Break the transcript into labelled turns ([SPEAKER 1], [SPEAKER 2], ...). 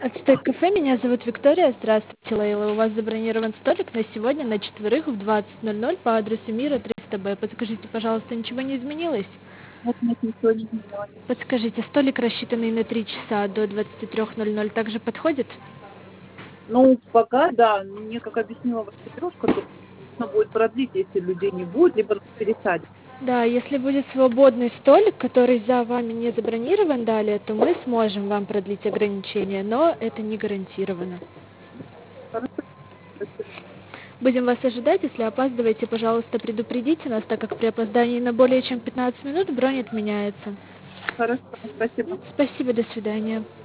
[SPEAKER 1] Ацтек кафе, меня зовут Виктория. Здравствуйте, Лейла. У вас забронирован столик на сегодня на четверых в 20:00 по адресу Мира 300Б. Подскажите, пожалуйста, ничего не изменилось?
[SPEAKER 2] Нет, ничего не изменилось.
[SPEAKER 1] Подскажите, столик, рассчитанный на 3 часа до 23:00, также подходит?
[SPEAKER 2] Ну, пока да. Мне, как объяснила ваша девушка, то нужно будет продлить, если людей не будет, либо нас пересадят.
[SPEAKER 1] Да, если будет свободный столик, который за вами не забронирован далее, то мы сможем вам продлить ограничение, но это не гарантировано.
[SPEAKER 2] Хорошо, спасибо.
[SPEAKER 1] Будем вас ожидать. Если опаздываете, пожалуйста, предупредите нас, так как при опоздании на более чем 15 минут бронь отменяется.
[SPEAKER 2] Хорошо, спасибо.
[SPEAKER 1] Спасибо, до свидания.